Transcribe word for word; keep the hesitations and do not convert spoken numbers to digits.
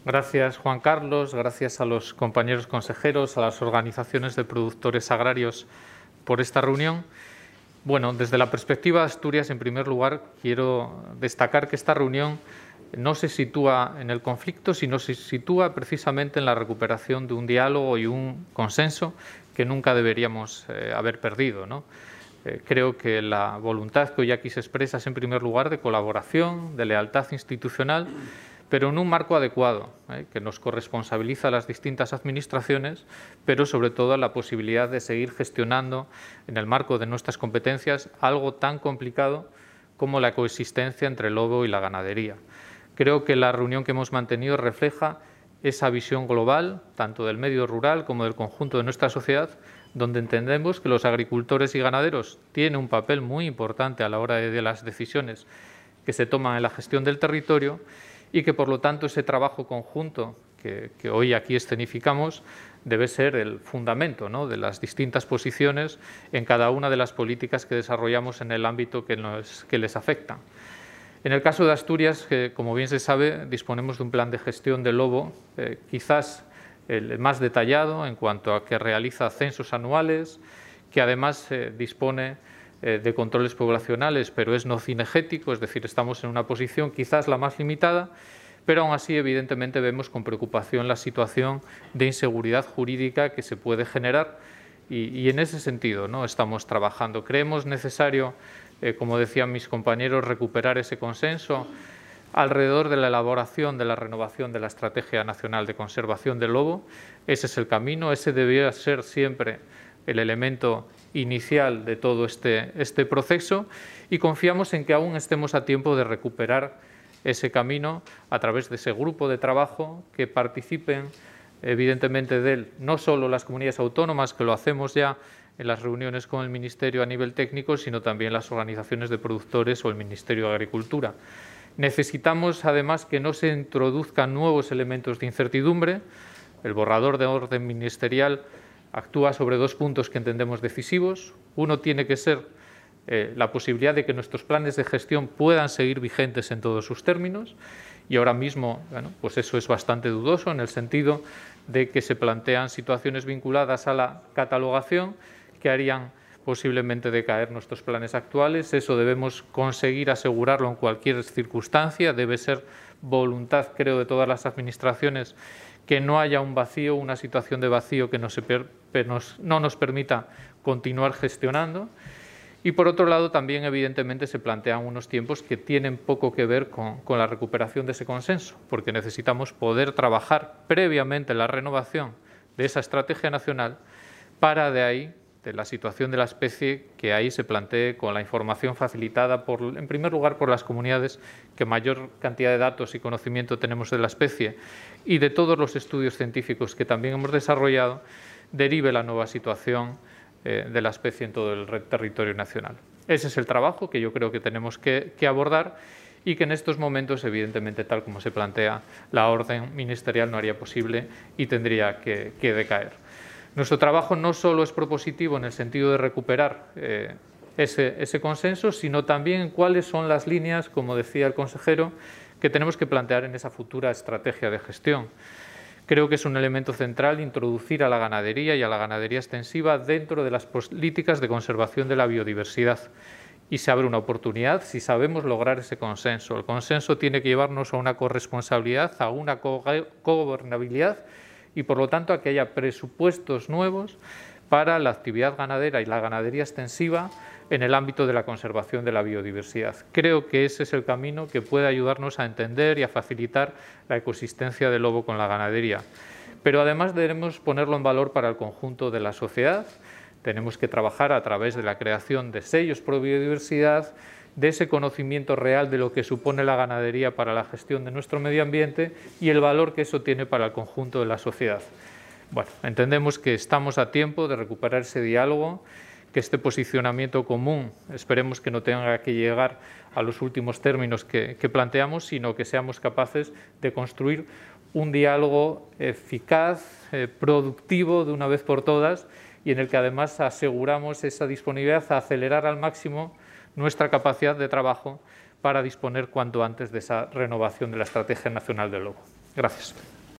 Gracias, Juan Carlos, gracias a los compañeros consejeros, a las organizaciones de productores agrarios por esta reunión. Bueno, desde la perspectiva de Asturias, en primer lugar, quiero destacar que esta reunión no se sitúa en el conflicto, sino se sitúa precisamente en la recuperación de un diálogo y un consenso que nunca deberíamos eh, haber perdido, ¿no? Eh, creo que la voluntad que hoy aquí se expresa es, en primer lugar, de colaboración, de lealtad institucional, pero en un marco adecuado, ¿eh? que nos corresponsabiliza a las distintas administraciones, pero sobre todo la posibilidad de seguir gestionando en el marco de nuestras competencias algo tan complicado como la coexistencia entre el lobo y la ganadería. Creo que la reunión que hemos mantenido refleja esa visión global, tanto del medio rural como del conjunto de nuestra sociedad, donde entendemos que los agricultores y ganaderos tienen un papel muy importante a la hora de, de las decisiones que se toman en la gestión del territorio y que, por lo tanto, ese trabajo conjunto que, que hoy aquí escenificamos debe ser el fundamento, ¿no?, de las distintas posiciones en cada una de las políticas que desarrollamos en el ámbito que, nos, que les afecta. En el caso de Asturias, que, como bien se sabe, disponemos de un plan de gestión del lobo, eh, quizás el más detallado en cuanto a que realiza censos anuales, que además eh, dispone eh, de controles poblacionales, pero es no cinegético, es decir, estamos en una posición quizás la más limitada, pero aún así, evidentemente, vemos con preocupación la situación de inseguridad jurídica que se puede generar y, y en ese sentido, ¿no?, estamos trabajando. Creemos necesario, eh, como decían mis compañeros, recuperar ese consenso alrededor de la elaboración de la renovación de la Estrategia Nacional de Conservación del Lobo. Ese es el camino, ese debería ser siempre el elemento inicial de todo este, este proceso y confiamos en que aún estemos a tiempo de recuperar ese camino a través de ese grupo de trabajo, que participen evidentemente de él no solo las comunidades autónomas, que lo hacemos ya en las reuniones con el Ministerio a nivel técnico, sino también las organizaciones de productores o el Ministerio de Agricultura. Necesitamos, además, que no se introduzcan nuevos elementos de incertidumbre. El borrador de orden ministerial actúa sobre dos puntos que entendemos decisivos. Uno tiene que ser eh, la posibilidad de que nuestros planes de gestión puedan seguir vigentes en todos sus términos, y ahora mismo, bueno, pues eso es bastante dudoso en el sentido de que se plantean situaciones vinculadas a la catalogación que harían posiblemente decaer nuestros planes actuales. Eso debemos conseguir asegurarlo en cualquier circunstancia. Debe ser voluntad, creo, de todas las administraciones que no haya un vacío, una situación de vacío que no, se per, nos, no nos permita continuar gestionando. Y, por otro lado, también, evidentemente, se plantean unos tiempos que tienen poco que ver con, con la recuperación de ese consenso, porque necesitamos poder trabajar previamente la renovación de esa estrategia nacional para, de ahí, de la situación de la especie, que ahí se plantee con la información facilitada, por, en primer lugar, por las comunidades que mayor cantidad de datos y conocimiento tenemos de la especie y de todos los estudios científicos que también hemos desarrollado, derive la nueva situación eh, de la especie en todo el territorio nacional. Ese es el trabajo que yo creo que tenemos que, que abordar y que en estos momentos, evidentemente, tal como se plantea la orden ministerial, no haría posible y tendría que, que decaer. Nuestro trabajo no solo es propositivo en el sentido de recuperar eh, ese, ese consenso, sino también en cuáles son las líneas, como decía el consejero, que tenemos que plantear en esa futura estrategia de gestión. Creo que es un elemento central introducir a la ganadería y a la ganadería extensiva dentro de las políticas de conservación de la biodiversidad. Y se abre una oportunidad si sabemos lograr ese consenso. El consenso tiene que llevarnos a una corresponsabilidad, a una cogobernabilidad, y, por lo tanto, a que haya presupuestos nuevos para la actividad ganadera y la ganadería extensiva en el ámbito de la conservación de la biodiversidad. Creo que ese es el camino que puede ayudarnos a entender y a facilitar la ecosistencia del lobo con la ganadería. Pero, además, debemos ponerlo en valor para el conjunto de la sociedad. Tenemos que trabajar a través de la creación de sellos pro biodiversidad, de ese conocimiento real de lo que supone la ganadería para la gestión de nuestro medio ambiente y el valor que eso tiene para el conjunto de la sociedad. Bueno, entendemos que estamos a tiempo de recuperar ese diálogo, que este posicionamiento común esperemos que no tenga que llegar a los últimos términos que, que planteamos, sino que seamos capaces de construir un diálogo eficaz, eh, productivo de una vez por todas, y en el que además aseguramos esa disponibilidad a acelerar al máximo nuestra capacidad de trabajo para disponer cuanto antes de esa renovación de la Estrategia Nacional del Lobo. Gracias.